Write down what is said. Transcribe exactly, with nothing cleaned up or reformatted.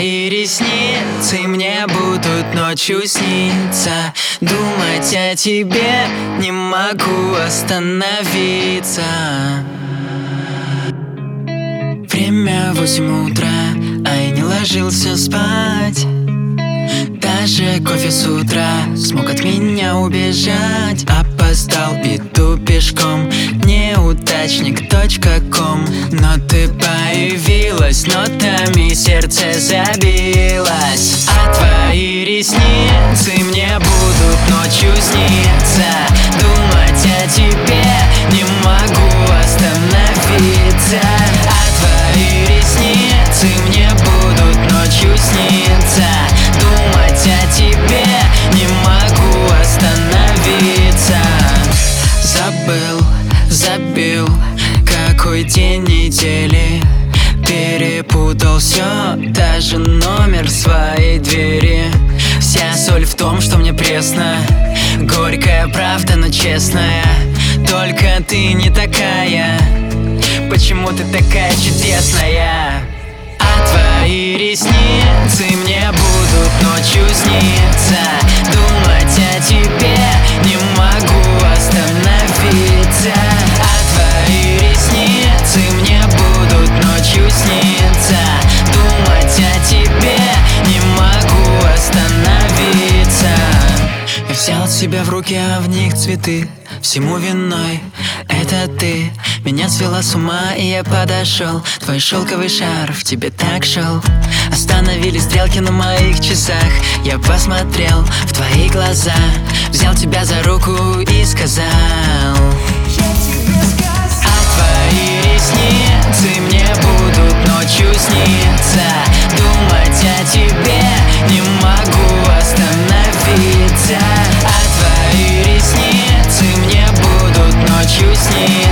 твои ресницы мне будут ночью сниться. Думать о тебе не могу остановиться. Время восемь утра, а я не ложился спать. Даже кофе с утра смог от меня убежать. Опоздал, иду пешком, неудачник точка ком. Но ты появилась, нотами сердце забилось. А твои ресницы мне будут ночью сниться. Думать о тебе не могу остановиться. А твои ресницы мне будут ночью сниться. Думать о тебе не могу остановиться. Забыл, забил, какой день недели. Перепутал все, даже номер своей двери. Вся соль в том, что мне пресно. Горькая правда, но честная. Только ты не такая. Почему ты такая чудесная? А твои ресницы мне будут ночью сниться. Думать о тебе не могу остановиться. А твои ресницы мне будут ночью сниться. Думать о тебе не могу остановиться. Я взял себя в руки, а в них цветы. Всему виной это ты. Меня свела с ума, и я подошел. Твой шелковый шарф тебе так шел. Остановились стрелки на моих часах. Я посмотрел в твои глаза, взял тебя за руку и сказал: а твои ресницы мне будут ночью сниться. Думать о тебе не могу остановиться. А твои ресницы мне будут ночью сниться.